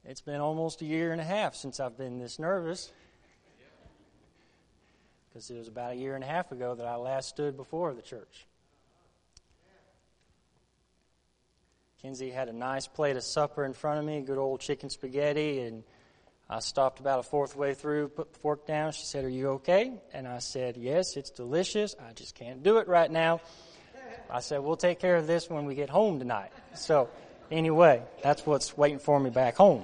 It's been almost a year and a half since I've been this nervous, because it was about a year and a half ago that I last stood before the church. Kinsey had a nice plate of supper in front of me, good old chicken spaghetti, and I stopped about a fourth way through, put the fork down. She said, "Are you okay?" And I said, "Yes, it's delicious. I just can't do it right now." I said, "We'll take care of this when we get home tonight." So anyway, that's what's waiting for me back home.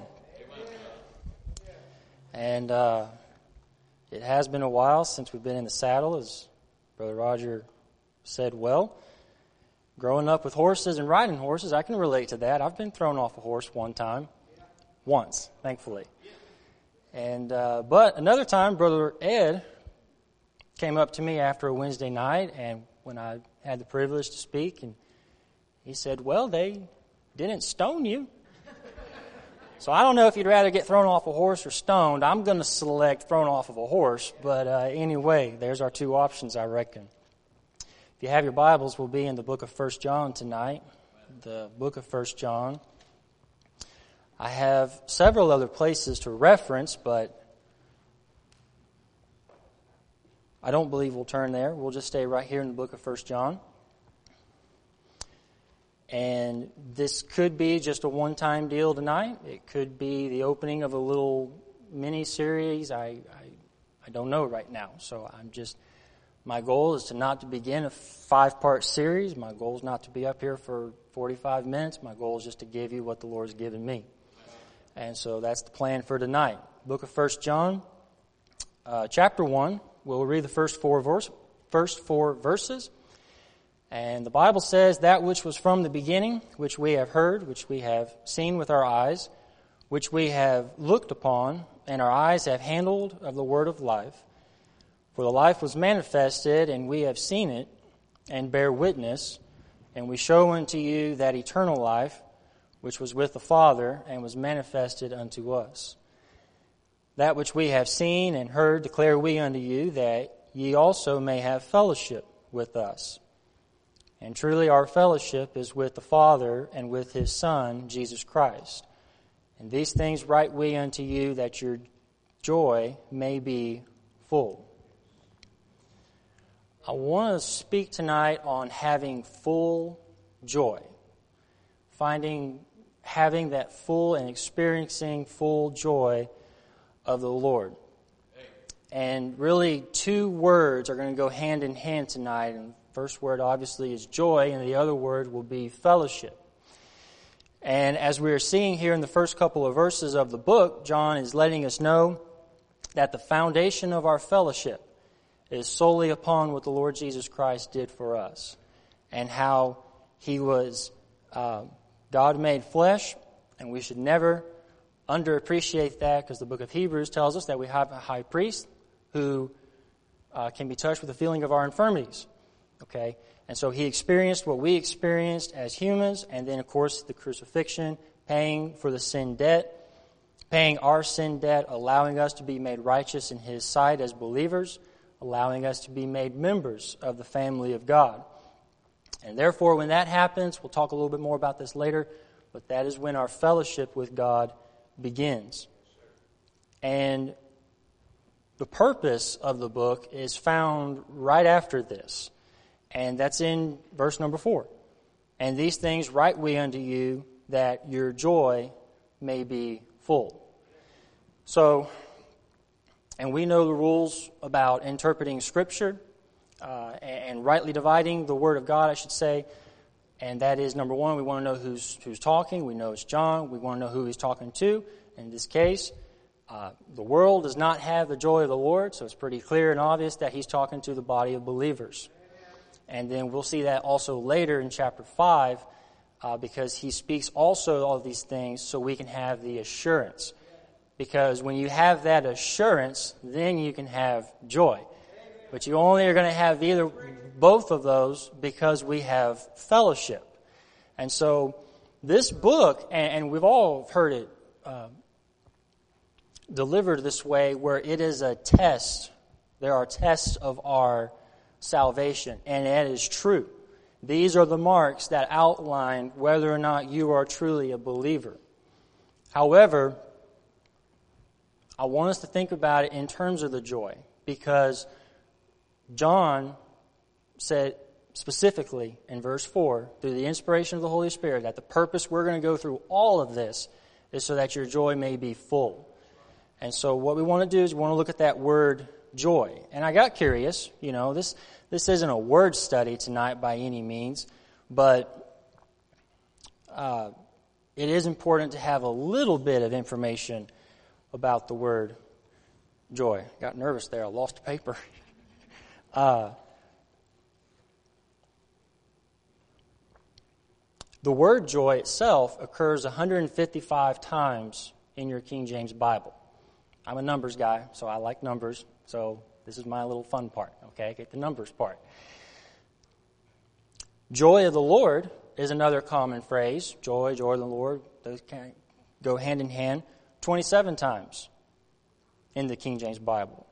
And it has been a while since we've been in the saddle, as Brother Roger said well. Growing up with horses and riding horses, I can relate to that. I've been thrown off a horse once, thankfully. And but another time, Brother Ed came up to me after a Wednesday night, and when I had the privilege to speak, and he said, "Well, they didn't stone you." So I don't know if you'd rather get thrown off a horse or stoned. I'm going to select thrown off of a horse, but anyway, there's our two options, I reckon. If you have your Bibles, we'll be in the book of 1 John tonight, the book of 1 John. I have several other places to reference, but I don't believe we'll turn there. We'll just stay right here in the book of 1 John. And this could be just a one-time deal tonight. It could be the opening of a little mini-series. I don't know right now. So my goal is to not to begin a 5-part series. My goal is not to be up here for 45 minutes. My goal is just to give you what the Lord's given me. And so that's the plan for tonight. Book of 1 John, chapter 1. We'll read the first four verses. And the Bible says, "That which was from the beginning, which we have heard, which we have seen with our eyes, which we have looked upon, and our eyes have handled of the word of life. For the life was manifested, and we have seen it, and bear witness, and we show unto you that eternal life, which was with the Father, and was manifested unto us. That which we have seen and heard declare we unto you, that ye also may have fellowship with us. And truly our fellowship is with the Father and with His Son, Jesus Christ. And these things write we unto you, that your joy may be full." I want to speak tonight on having full joy. Having that full and experiencing full joy of the Lord. And really, two words are going to go hand in hand tonight. And the first word obviously is joy, and the other word will be fellowship. And as we are seeing here in the first couple of verses of the book, John is letting us know that the foundation of our fellowship is solely upon what the Lord Jesus Christ did for us, and how He was God made flesh, and we should never underappreciate that, because the book of Hebrews tells us that we have a high priest who can be touched with the feeling of our infirmities. Okay? And so He experienced what we experienced as humans, and then, of course, the crucifixion, paying for the sin debt, paying our sin debt, allowing us to be made righteous in His sight as believers, allowing us to be made members of the family of God. And therefore, when that happens, we'll talk a little bit more about this later, but that is when our fellowship with God begins. And the purpose of the book is found right after this, and that's in verse number 4. "And these things write we unto you, that your joy may be full." So, and we know the rules about interpreting Scripture and rightly dividing the Word of God, I should say. And that is, number one, we want to know who's talking. We know it's John. We want to know who he's talking to. In this case, the world does not have the joy of the Lord, so it's pretty clear and obvious that he's talking to the body of believers. And then we'll see that also later in chapter 5, because he speaks also all of these things so we can have the assurance. Because when you have that assurance, then you can have joy. But you only are going to have both of those because we have fellowship. And so this book, and we've all heard it delivered this way, where it is a test. There are tests of our salvation, and that is true. These are the marks that outline whether or not you are truly a believer. However, I want us to think about it in terms of the joy, because John said specifically in verse 4, through the inspiration of the Holy Spirit, that the purpose we're going to go through all of this is so that your joy may be full. And so what we want to do is we want to look at that word joy. And I got curious, this isn't a word study tonight by any means, but it is important to have a little bit of information about the word joy. Got nervous there. I lost a paper. The word joy itself occurs 155 times in your King James Bible. I'm a numbers guy, so I like numbers. So this is my little fun part, okay? Get the numbers part. Joy of the Lord is another common phrase. Joy, joy of the Lord. Those can go hand in hand. 27 times in the King James Bible.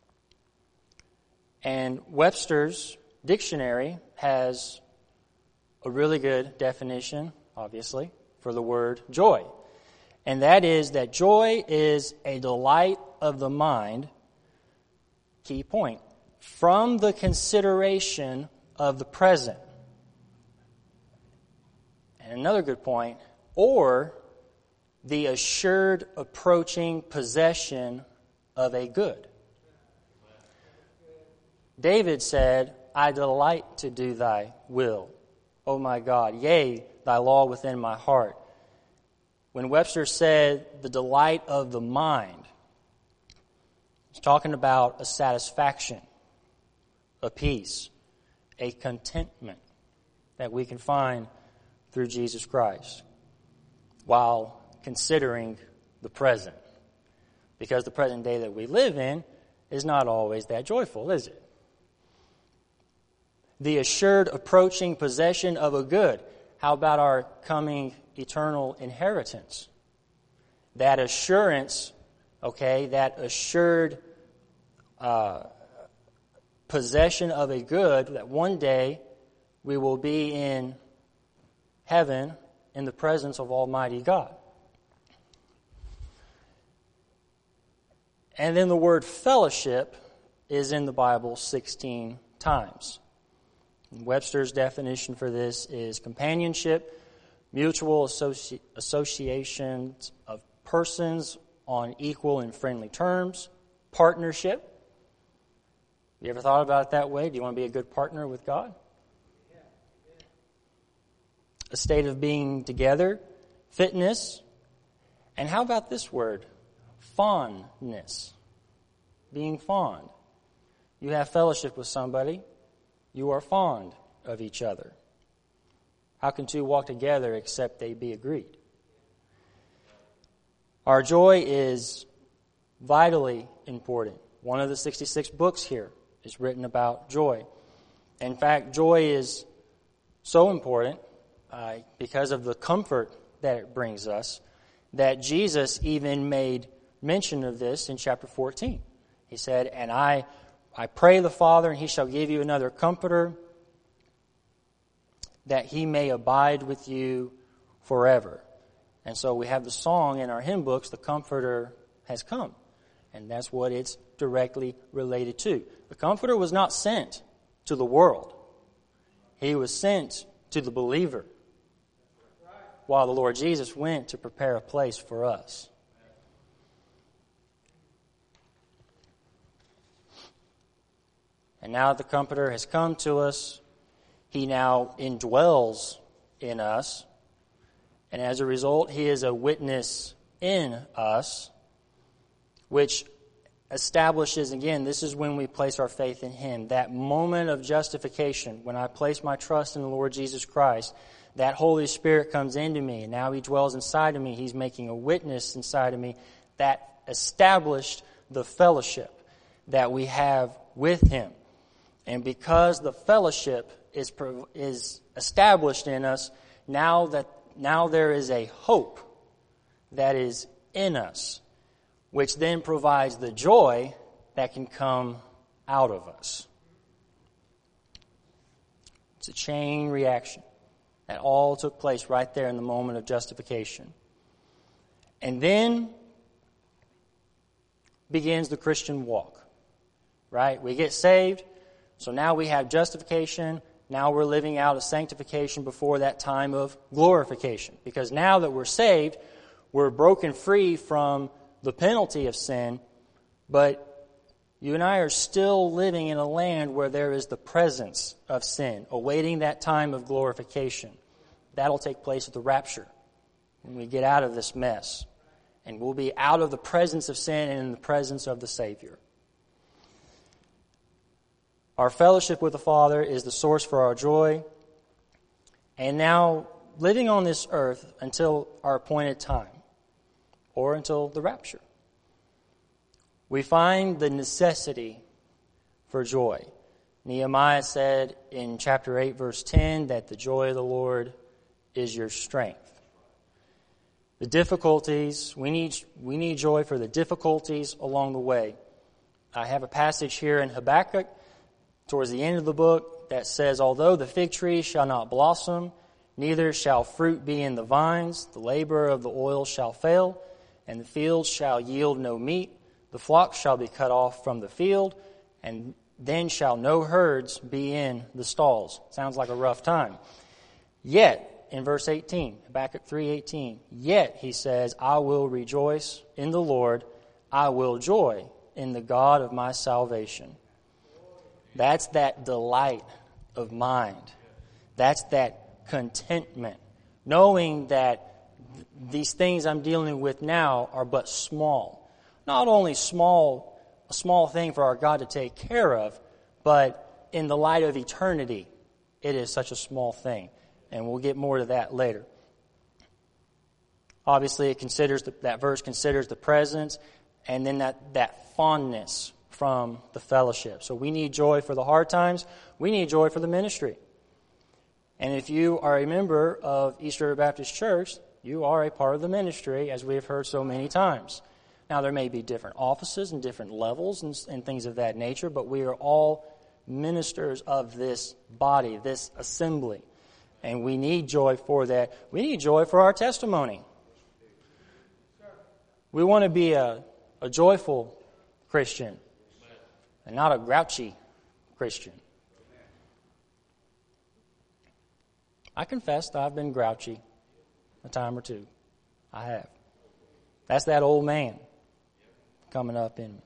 And Webster's dictionary has a really good definition, obviously, for the word joy. And that is that joy is a delight of the mind, key point, from the consideration of the present. And another good point, or the assured approaching possession of a good. David said, I delight to do thy will, O my God, yea, thy law within my heart. When Webster said the delight of the mind, he's talking about a satisfaction, a peace, a contentment that we can find through Jesus Christ while considering the present. Because the present day that we live in is not always that joyful, is it? The assured approaching possession of a good. How about our coming eternal inheritance? That assurance, that assured possession of a good, that one day we will be in heaven in the presence of Almighty God. And then the word fellowship is in the Bible 16 times. Webster's definition for this is companionship, mutual associations of persons on equal and friendly terms, partnership. You ever thought about it that way? Do you want to be a good partner with God? A state of being together, fitness, and how about this word? Fondness. Being fond. You have fellowship with somebody. You are fond of each other. How can two walk together except they be agreed? Our joy is vitally important. One of the 66 books here is written about joy. In fact, joy is so important because of the comfort that it brings us that Jesus even made mention of this in chapter 14. He said, and I pray the Father, and he shall give you another comforter, that he may abide with you forever. And so we have the song in our hymn books, the Comforter has come. And that's what it's directly related to. The Comforter was not sent to the world. He was sent to the believer, while the Lord Jesus went to prepare a place for us. And now the Comforter has come to us. He now indwells in us. And as a result, he is a witness in us, which establishes, again, this is when we place our faith in him. That moment of justification, when I place my trust in the Lord Jesus Christ, that Holy Spirit comes into me, and now he dwells inside of me. He's making a witness inside of me. That established the fellowship that we have with him. And because the fellowship is established in us, now there is a hope that is in us, which then provides the joy that can come out of us. It's a chain reaction that all took place right there in the moment of justification. And then begins the Christian walk, right? We get saved, so now we have justification. Now we're living out a sanctification before that time of glorification. Because now that we're saved, we're broken free from the penalty of sin, but you and I are still living in a land where there is the presence of sin, awaiting that time of glorification. That'll take place at the rapture, when we get out of this mess. And we'll be out of the presence of sin and in the presence of the Savior. Our fellowship with the Father is the source for our joy. And now, living on this earth until our appointed time, or until the rapture, we find the necessity for joy. Nehemiah said in chapter 8, verse 10, that the joy of the Lord is your strength. The difficulties, we need joy for the difficulties along the way. I have a passage here in Habakkuk, towards the end of the book, that says, although the fig tree shall not blossom, neither shall fruit be in the vines, the labor of the oil shall fail, and the fields shall yield no meat. The flock shall be cut off from the field, and then shall no herds be in the stalls. Sounds like a rough time. Yet, in verse 18, Habakkuk 3:18, yet, he says, I will rejoice in the Lord, I will joy in the God of my salvation. That's that delight of mind. That's that contentment, knowing that these things I'm dealing with now are but small. Not only a small thing for our God to take care of, but in the light of eternity, it is such a small thing. And we'll get more to that later. Obviously, that verse considers the presence and then that fondness from the fellowship. So we need joy for the hard times. We need joy for the ministry. And if you are a member of East River Baptist Church, you are a part of the ministry, as we have heard so many times. Now, there may be different offices and different levels and things of that nature, but we are all ministers of this body, this assembly. And we need joy for that. We need joy for our testimony. We want to be a joyful Christian and not a grouchy Christian. I confess that I've been grouchy a time or two. I have. That's that old man coming up in me.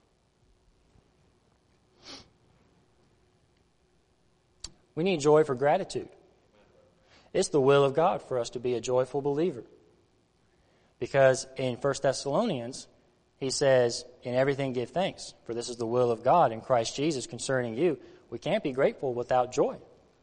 We need joy for gratitude. It's the will of God for us to be a joyful believer. Because in 1 Thessalonians, he says, in everything give thanks, for this is the will of God in Christ Jesus concerning you. We can't be grateful without joy.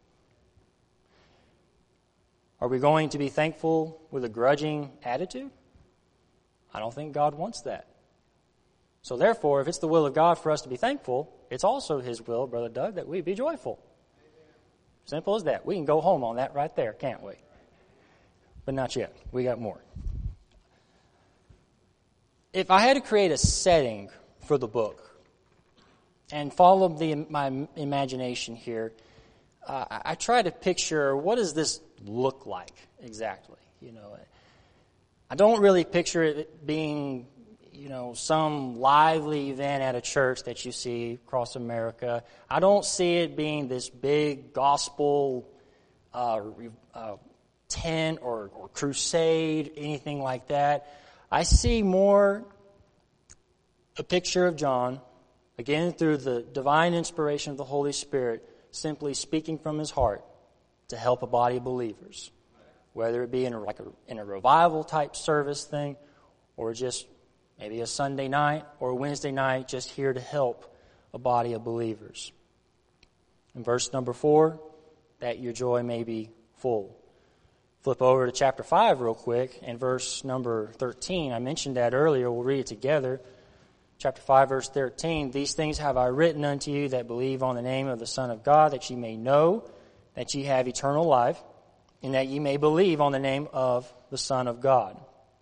Are we going to be thankful with a grudging attitude? I don't think God wants that. So therefore, if it's the will of God for us to be thankful, it's also His will, Brother Doug, that we be joyful. Simple as that. We can go home on that right there, can't we? But not yet. We got more. If I had to create a setting for the book and follow my imagination here, I try to picture, what does this look like exactly? I don't really picture it being, some lively event at a church that you see across America. I don't see it being this big gospel tent or crusade, anything like that. I see more a picture of John, again through the divine inspiration of the Holy Spirit, simply speaking from his heart to help a body of believers, whether it be in a revival type service thing, or just maybe a Sunday night or a Wednesday night, just here to help a body of believers. In verse number 4, that your joy may be full. Flip over to chapter 5 real quick, and verse number 13. I mentioned that earlier. We'll read it together. Chapter 5, verse 13. These things have I written unto you that believe on the name of the Son of God, that ye may know that ye have eternal life, and that ye may believe on the name of the Son of God.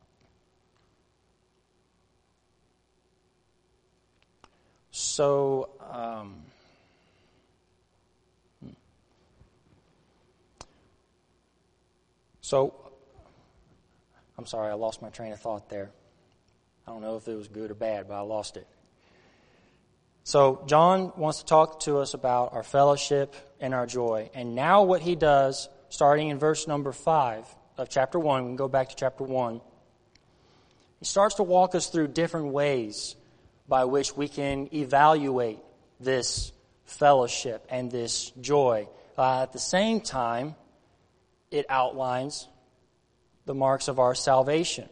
So, I'm sorry, I lost my train of thought there. I don't know if it was good or bad, but I lost it. So John wants to talk to us about our fellowship and our joy. And now what he does, starting in verse number 5 of chapter 1, we can go back to chapter 1. He starts to walk us through different ways by which we can evaluate this fellowship and this joy. At the same time, it outlines the marks of our salvation.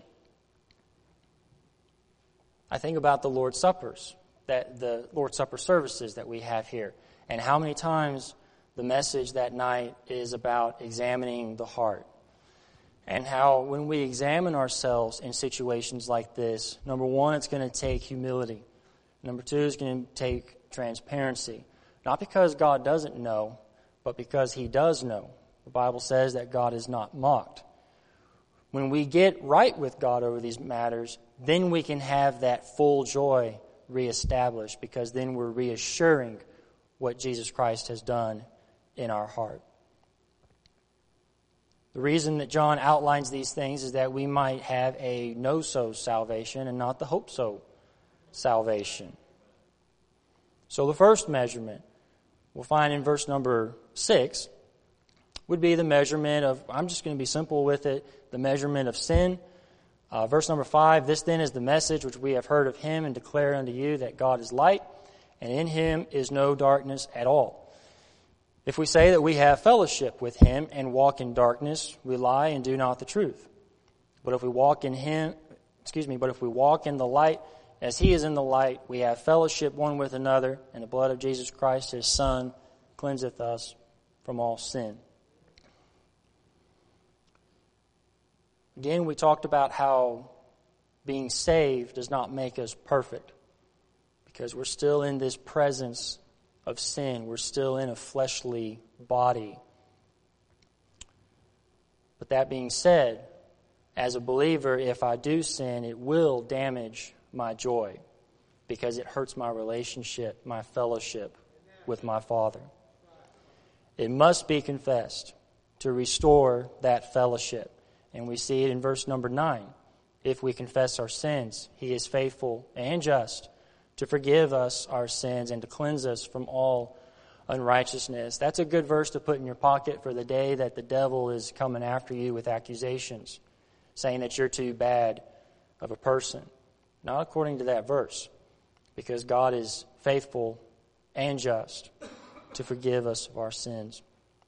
I think about the Lord's Suppers, the Lord's Supper services that we have here, and how many times the message that night is about examining the heart. And how when we examine ourselves in situations like this, number one, it's going to take humility. Number two, it's going to take transparency. Not because God doesn't know, but because He does know. The Bible says that God is not mocked. When we get right with God over these matters, then we can have that full joy reestablished, because then we're reassuring what Jesus Christ has done in our heart. The reason that John outlines these things is that we might have a no-so salvation and not the hope-so salvation. So the first measurement we'll find in verse number 6 would be the measurement of, I'm just going to be simple with it, the measurement of sin. Verse number 5, this then is the message which we have heard of Him and declare unto you, that God is light, and in Him is no darkness at all. If we say that we have fellowship with Him and walk in darkness, we lie and do not the truth. But if we walk in the light, as He is in the light, we have fellowship one with another, and the blood of Jesus Christ, His Son, cleanseth us from all sin. Again, we talked about how being saved does not make us perfect, because we're still in this presence of sin. We're still in a fleshly body. But that being said, as a believer, if I do sin, it will damage my joy, because it hurts my relationship, my fellowship with my Father. It must be confessed to restore that fellowship. And we see it in verse number 9. If we confess our sins, He is faithful and just to forgive us our sins and to cleanse us from all unrighteousness. That's a good verse to put in your pocket for the day that the devil is coming after you with accusations, saying that you're too bad of a person. Not according to that verse, because God is faithful and just to forgive us of our sins.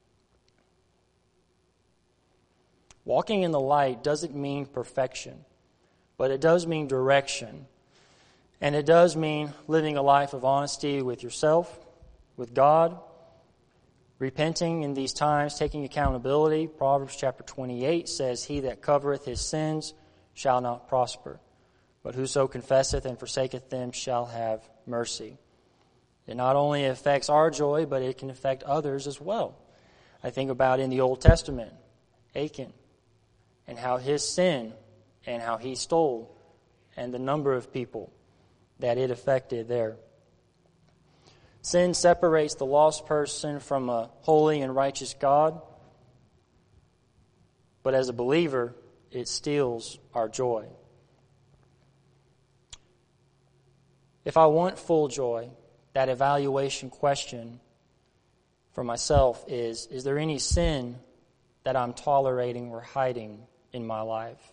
Walking in the light doesn't mean perfection, but it does mean direction. And it does mean living a life of honesty with yourself, with God, repenting in these times, taking accountability. Proverbs chapter 28 says, He that covereth his sins shall not prosper, but whoso confesseth and forsaketh them shall have mercy. It not only affects our joy, but it can affect others as well. I think about in the Old Testament, Achan, and how his sin and how he stole, and the number of people that it affected there. Sin separates the lost person from a holy and righteous God, but as a believer, it steals our joy. If I want full joy, that evaluation question for myself is there any sin that I'm tolerating or hiding in my life?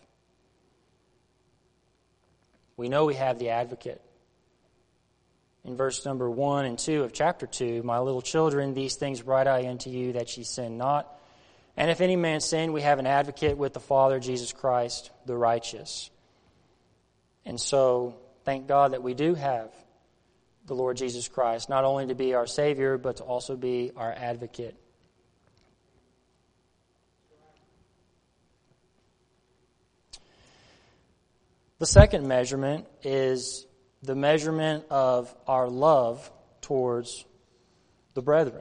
We know we have the advocate. In verse number 1 and 2 of chapter 2, my little children, these things write I unto you, that ye sin not. And if any man sin, we have an advocate with the Father, Jesus Christ, the righteous. And so, thank God that we do have the Lord Jesus Christ, not only to be our Savior, but to also be our advocate. The second measurement is the measurement of our love towards the brethren.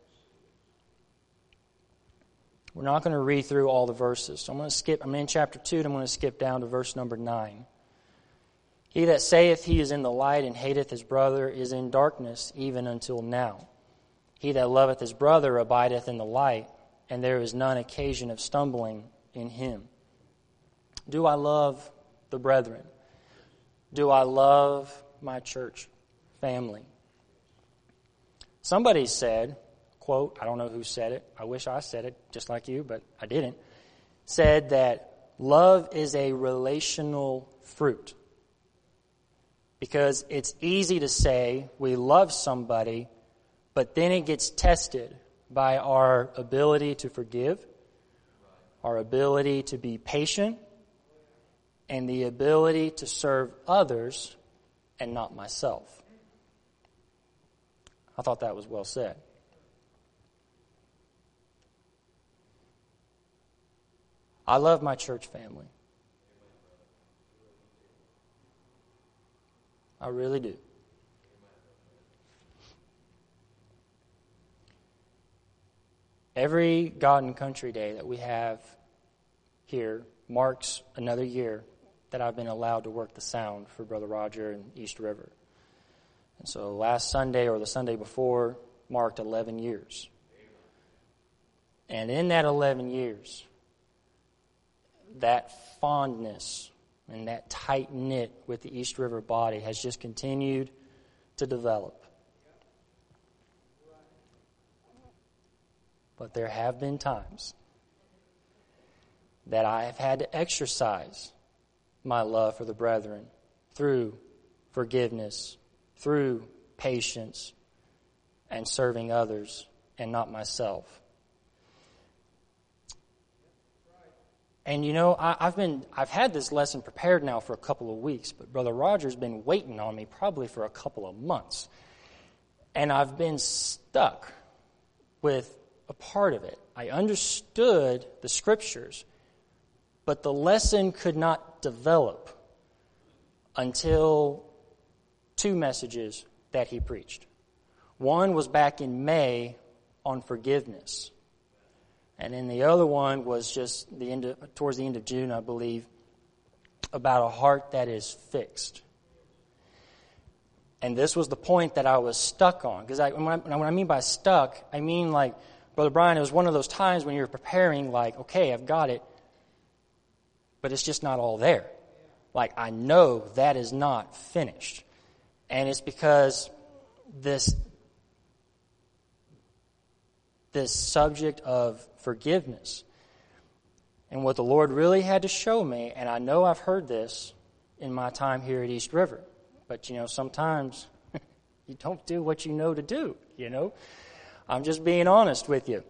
We're not going to read through all the verses. So I'm in chapter 2, and I'm going to skip down to verse number 9. He that saith he is in the light and hateth his brother is in darkness even until now. He that loveth his brother abideth in the light, and there is none occasion of stumbling in him. Do I love the brethren? do I love my church family? Somebody said, quote, I don't know who said it. I wish I said it just like you, but I didn't. Said that love is a relational fruit. Because it's easy to say we love somebody, but then it gets tested by our ability to forgive, our ability to be patient, and the ability to serve others and not myself. I thought that was well said. I love my church family. I really do. Every God and Country Day that we have here marks another year that I've been allowed to work the sound for Brother Roger and East River. And so last Sunday or the Sunday before marked 11 years. And in that 11 years, that fondness and that tight-knit with the East River body has just continued to develop. But there have been times that I have had to exercise my love for the brethren through forgiveness, through patience, and serving others and not myself. And you know, I've had this lesson prepared now for a couple of weeks, but Brother Roger's been waiting on me probably for a couple of months. And I've been stuck with a part of it. I understood the scriptures, but the lesson could not develop until two messages that he preached. One was back in May on forgiveness. And then the other one was just towards the end of June, I believe, about a heart that is fixed. And this was the point that I was stuck on. Because when I mean by stuck, I mean like, Brother Brian, it was one of those times when you're preparing, like, okay, I've got it, but it's just not all there. Like, I know that is not finished. And it's because this subject of forgiveness. And what the Lord really had to show me, and I know I've heard this in my time here at East River, but you know, sometimes you don't do what you know to do, you know. I'm just being honest with you.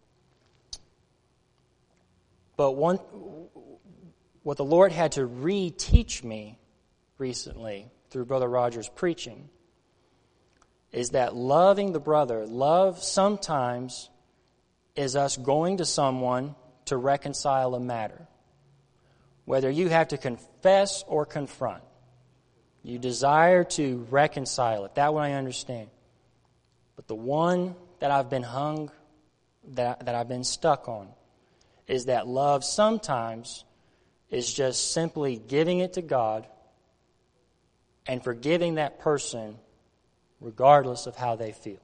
But what the Lord had to reteach me recently through Brother Roger's preaching is that loving the brother, love sometimes is us going to someone to reconcile a matter. Whether you have to confess or confront, you desire to reconcile it. That one I understand. But the one that I've been that I've been stuck on, is that love sometimes is just simply giving it to God and forgiving that person regardless of how they feel.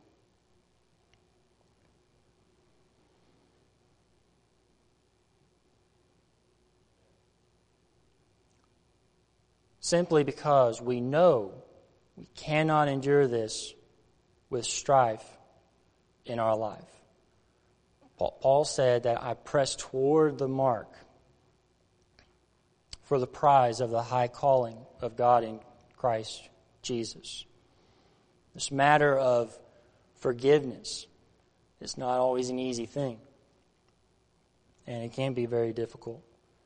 Simply because we know we cannot endure this with strife in our life. Paul said that I press toward the mark for the prize of the high calling of God in Christ Jesus. This matter of forgiveness is not always an easy thing, and it can be very difficult.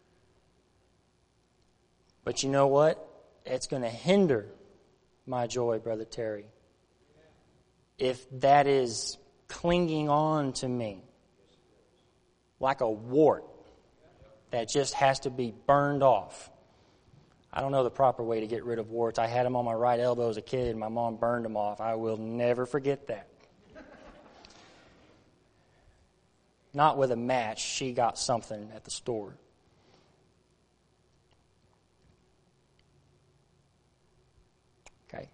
But you know what? It's going to hinder my joy, Brother Terry, if that is clinging on to me like a wart that just has to be burned off. I don't know the proper way to get rid of warts. I had them on my right elbow as a kid, and my mom burned them off. I will never forget that. Not with a match. She got something at the store. Okay.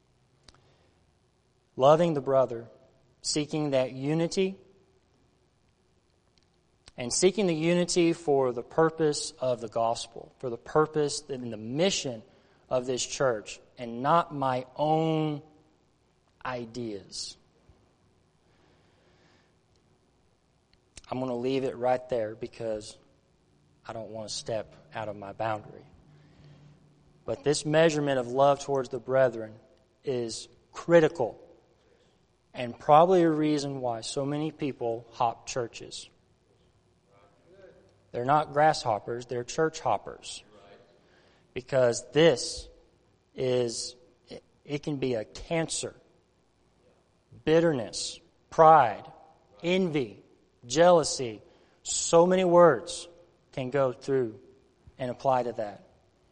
Loving the brother, seeking that unity, and seeking the unity for the purpose of the gospel, for the purpose and the mission of this church and not my own ideas. I'm going to leave it right there because I don't want to step out of my boundary. But this measurement of love towards the brethren is critical and probably a reason why so many people hop churches. They're not grasshoppers, they're church hoppers. Because this is, it can be a cancer. Bitterness, pride, envy, jealousy. So many words can go through and apply to that.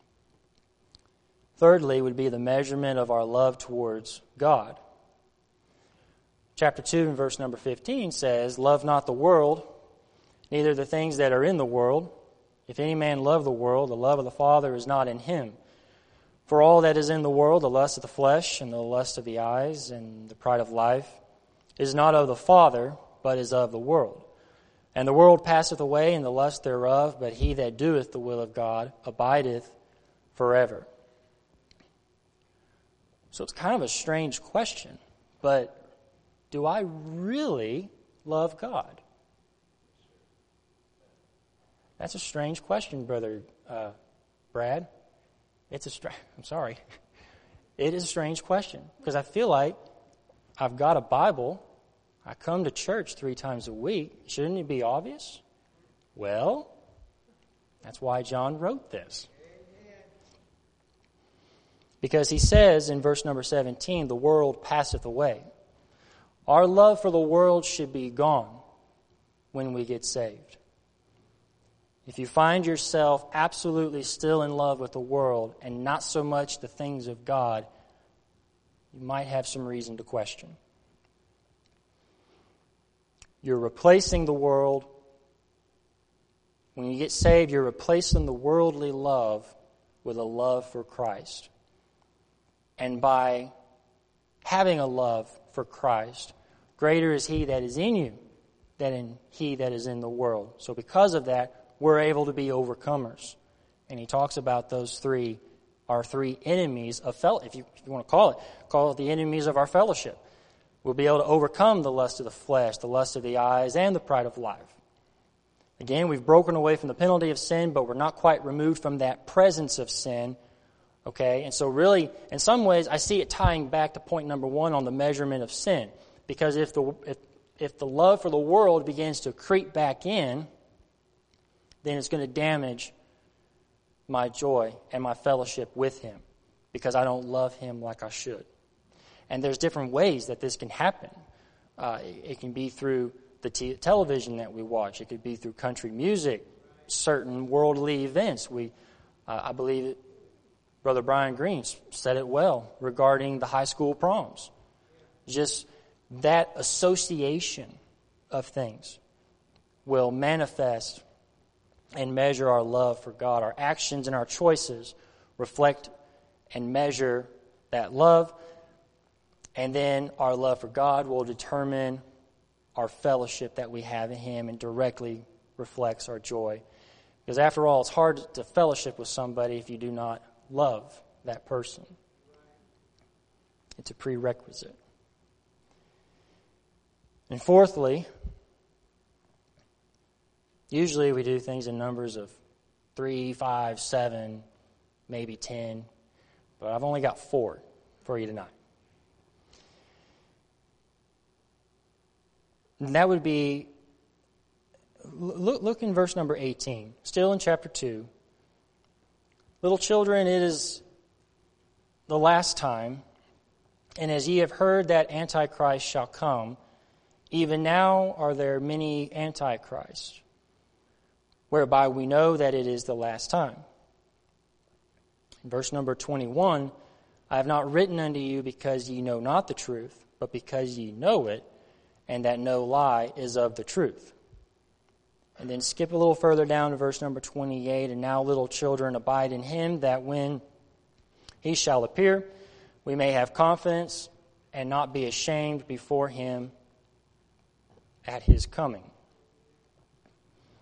Thirdly would be the measurement of our love towards God. Chapter 2 and verse number 15 says, "Love not the world, neither the things that are in the world. If any man love the world, the love of the Father is not in him. For all that is in the world, the lust of the flesh, and the lust of the eyes, and the pride of life, is not of the Father, but is of the world. And the world passeth away, and the lust thereof, but he that doeth the will of God abideth forever." So it's kind of a strange question, but do I really love God? That's a strange question, Brother Brad. I'm sorry. It is a strange question because I feel like I've got a Bible. I come to church 3 times a week. Shouldn't it be obvious? Well, that's why John wrote this. Because he says in verse number 17, "The world passeth away." Our love for the world should be gone when we get saved. If you find yourself absolutely still in love with the world and not so much the things of God, you might have some reason to question. You're replacing the world. When you get saved, you're replacing the worldly love with a love for Christ. And by having a love for Christ, greater is he that is in you than he that is in the world. So because of that, we're able to be overcomers. And he talks about those three, our 3 enemies of fellowship, if you want to call it the enemies of our fellowship. We'll be able to overcome the lust of the flesh, the lust of the eyes, and the pride of life. Again, we've broken away from the penalty of sin, but we're not quite removed from that presence of sin. Okay, and so really, in some ways, I see it tying back to point number 1 on the measurement of sin. Because if the love for the world begins to creep back in, then it's going to damage my joy and my fellowship with him because I don't love him like I should. And there's different ways that this can happen. It can be through the television that we watch. It could be through country music, certain worldly events. I believe Brother Brian Green said it well regarding the high school proms. Just that association of things will manifest and measure our love for God. Our actions and our choices reflect and measure that love. And then our love for God will determine our fellowship that we have in him and directly reflects our joy. Because after all, it's hard to fellowship with somebody if you do not love that person. It's a prerequisite. And fourthly, usually we do things in numbers of 3, 5, 7, maybe 10, but I've only got 4 for you tonight. And that would be, look in verse number 18, still in chapter 2. "Little children, it is the last time, and as ye have heard that Antichrist shall come, even now are there many Antichrists, whereby we know that it is the last time." In verse number 21, "I have not written unto you because ye know not the truth, but because ye know it, and that no lie is of the truth." And then skip a little further down to verse number 28, "And now, little children, abide in him, that when he shall appear, we may have confidence and not be ashamed before him at his coming."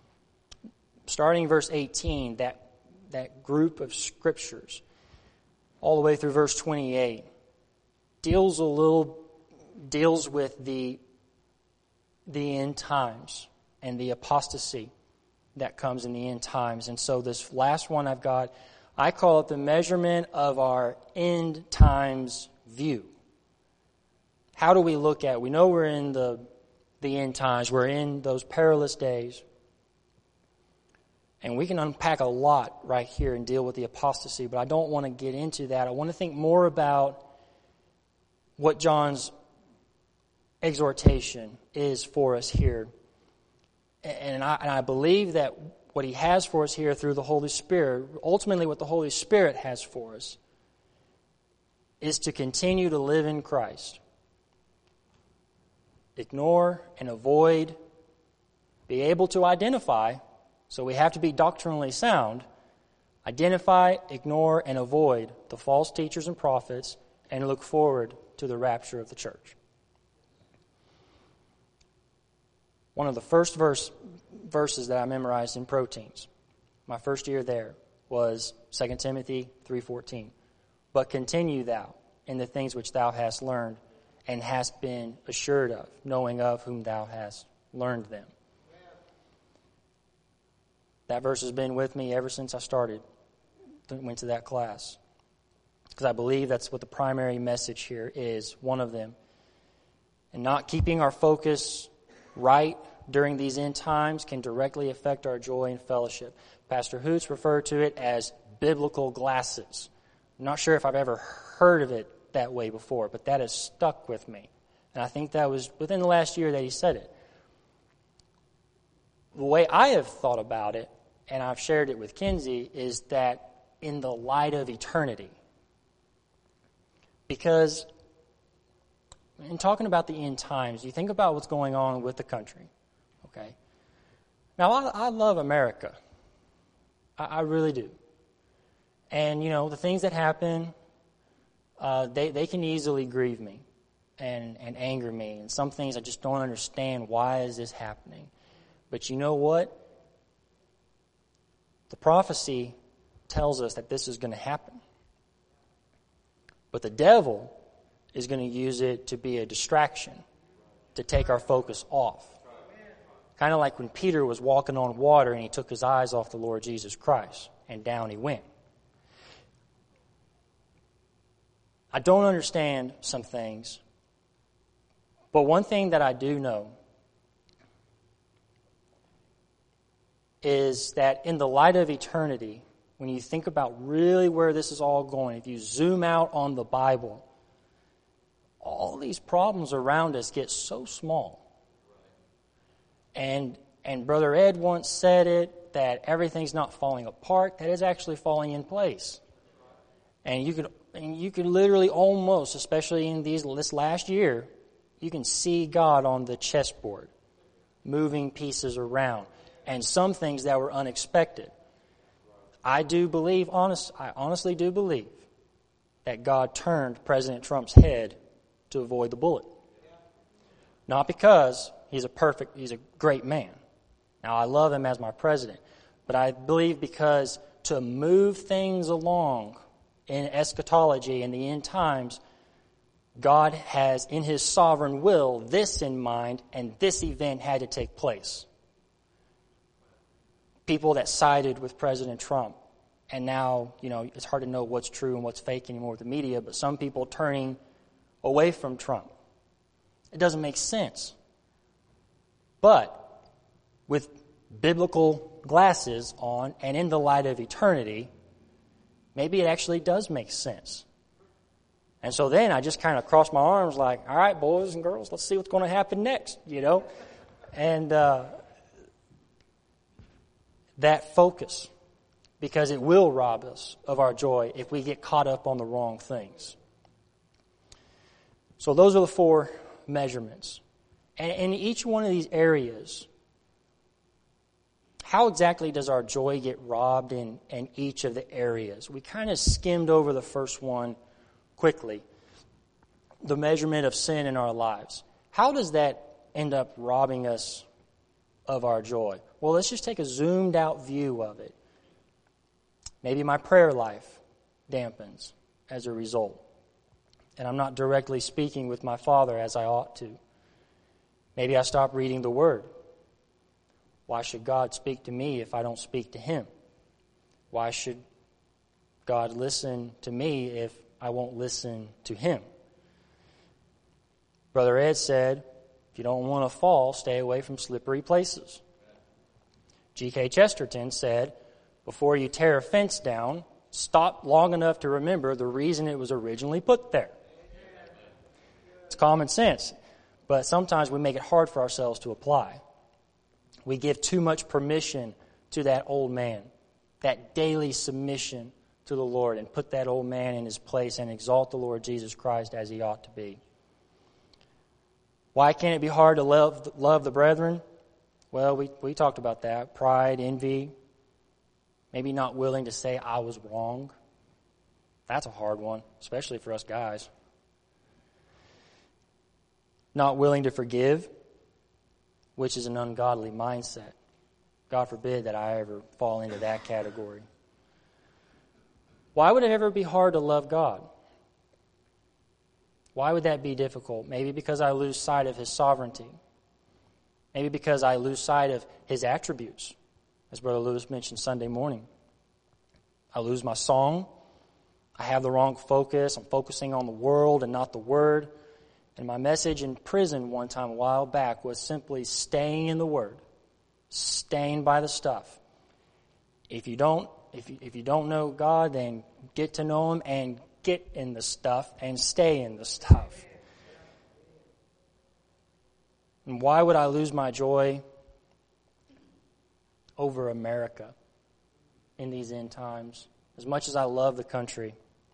Starting verse 18, that group of scriptures, all the way through verse 28, deals with the end times and the apostasy that comes in the end times. And so this last one I've got, I call it the measurement of our end times view. How do we look at it? We know we're in the end times. We're in those perilous days. And we can unpack a lot right here and deal with the apostasy, but I don't want to get into that. I want to think more about what John's exhortation is for us here. And I believe that what he has for us here through the Holy Spirit, ultimately what the Holy Spirit has for us, is to continue to live in Christ. Ignore and avoid, be able to identify, so we have to be doctrinally sound, identify, ignore, and avoid the false teachers and prophets, and look forward to the rapture of the church. One of the first verses that I memorized in Proteins, my first year there, was 2 Timothy 3:14. But continue thou in the things which thou hast learned and hast been assured of, knowing of whom thou hast learned them. That verse has been with me ever since I went to that class. Because I believe that's what the primary message here is, one of them. And not keeping our focus right during these end times can directly affect our joy and fellowship. Pastor Hoots referred to it as biblical glasses. I'm not sure if I've ever heard of it that way before, but that has stuck with me. And I think that was within the last year that he said it. The way I have thought about it, and I've shared it with Kinsey, is that in the light of eternity. Because in talking about the end times, you think about what's going on with the country. Okay. Now, I love America. I really do. And, the things that happen, they can easily grieve me and anger me. And some things I just don't understand. Why is this happening? But you know what? The prophecy tells us that this is going to happen. But the devil is going to use it to be a distraction, to take our focus off. Kind of like when Peter was walking on water and he took his eyes off the Lord Jesus Christ, and down he went. I don't understand some things, but one thing that I do know is that in the light of eternity, when you think about really where this is all going, if you zoom out on the Bible, all these problems around us get so small. And Brother Ed once said it, that everything's not falling apart, that is actually falling in place. And you could literally almost, especially in this last year, you can see God on the chessboard, moving pieces around. And some things that were unexpected. I honestly do believe that God turned President Trump's head to avoid the bullet. Not because he's a great man. Now, I love him as my president. But I believe because to move things along in eschatology in the end times, God has, in his sovereign will, this in mind, and this event had to take place. People that sided with President Trump. And now, it's hard to know what's true and what's fake anymore with the media, but some people turning away from Trump. It doesn't make sense. But with biblical glasses on and in the light of eternity, maybe it actually does make sense. And so then I just kind of crossed my arms like, all right, boys and girls, let's see what's going to happen next, And that focus, because it will rob us of our joy if we get caught up on the wrong things. So those are the 4 measurements. And in each one of these areas, how exactly does our joy get robbed in each of the areas? We kind of skimmed over the first one quickly, the measurement of sin in our lives. How does that end up robbing us of our joy? Well, let's just take a zoomed out view of it. Maybe my prayer life dampens. as a result. And I'm not directly speaking with my Father as I ought to. Maybe I stop reading the Word. Why should God speak to me if I don't speak to Him? Why should God listen to me if I won't listen to Him? Brother Ed said, if you don't want to fall, stay away from slippery places. G.K. Chesterton said, before you tear a fence down, stop long enough to remember the reason it was originally put there. It's common sense, but sometimes we make it hard for ourselves to apply. We give too much permission to that old man, that daily submission to the Lord, and put that old man in his place and exalt the Lord Jesus Christ as he ought to be. Why can't it be hard to love the brethren? Well, we talked about that. Pride, envy, maybe not willing to say I was wrong. That's a hard one, especially for us guys. Not willing to forgive, which is an ungodly mindset. God forbid that I ever fall into that category. Why would it ever be hard to love God? Why would that be difficult? Maybe because I lose sight of His sovereignty. Maybe because I lose sight of His attributes, as Brother Lewis mentioned Sunday morning. I lose my song. I have the wrong focus. I'm focusing on the world and not the Word. And my message in prison one time a while back was simply staying in the Word, staying by the stuff. If you don't know God, then get to know Him and get in the stuff and stay in the stuff. And why would I lose my joy over America in these end times? As much as I love the country.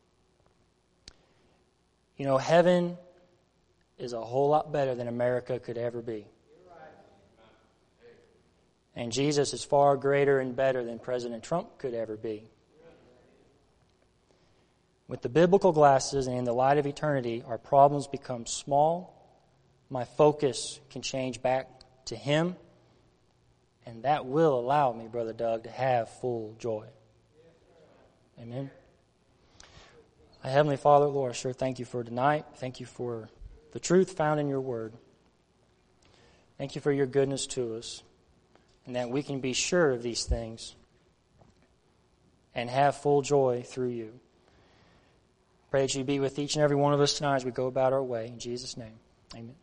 You know, heaven is a whole lot better than America could ever be. And Jesus is far greater and better than President Trump could ever be. With the biblical glasses and in the light of eternity, our problems become small. My focus can change back to Him. And that will allow me, Brother Doug, to have full joy. Amen. Heavenly Father, Lord, I sure thank You for tonight. Thank You for the truth found in Your Word. Thank You for Your goodness to us. And that we can be sure of these things and have full joy through You. Pray that You be with each and every one of us tonight as we go about our way. In Jesus' name, amen.